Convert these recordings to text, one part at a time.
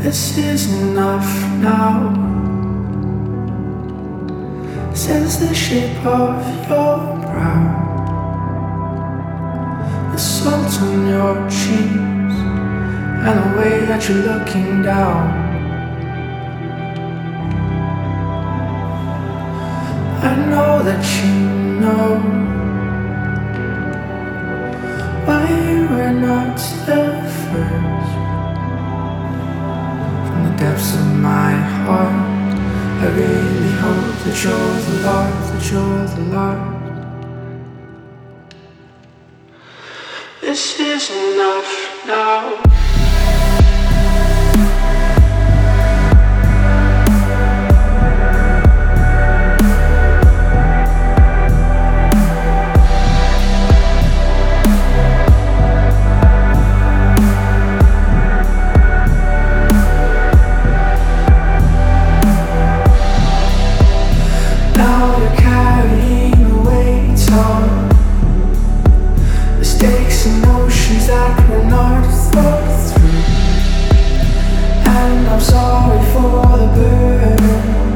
This is enough now, says the shape of your brow, the salt on your cheeks, and the way that you're looking down. I know that you know why you were not the first. From the depths of my heart, I really hope that you're the Lord, that you're the Lord. This is enough now. Emotions that were not thought through, and I'm sorry for the burden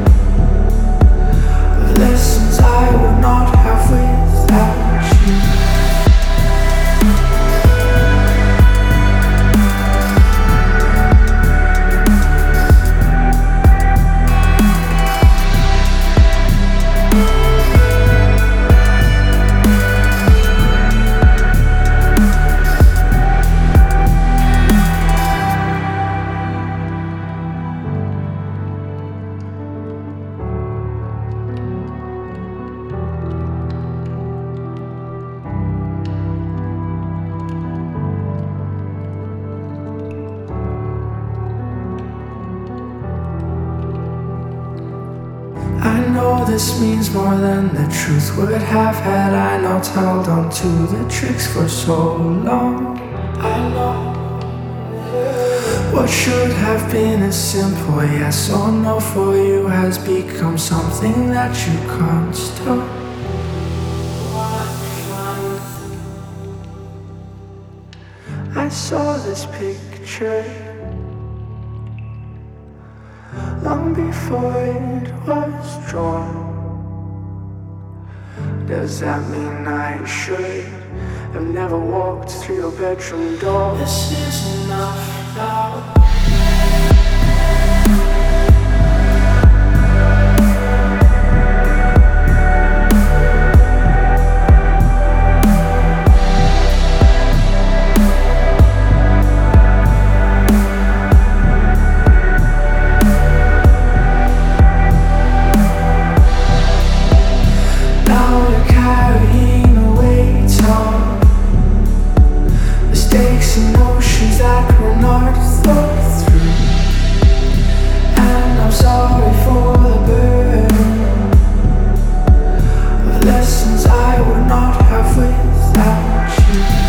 of lessons I would not have without you. I know this means more than the truth would have had I not held on to the tricks for so long. I know what should have been a simple yes or no for you has become something that you can't stop. I saw this picture long before it was drawn. Does that mean I should have never walked through your bedroom door? This is enough now. Emotions that were not thought through, and I'm sorry for the burden of lessons I would not have without you.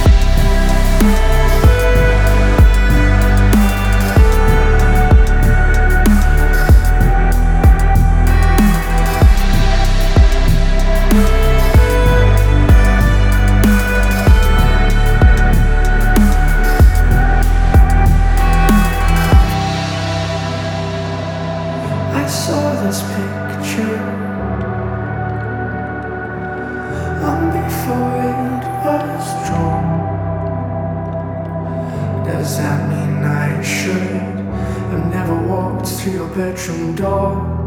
I saw this picture long before it was drawn. Does that mean I should have never walked through your bedroom door?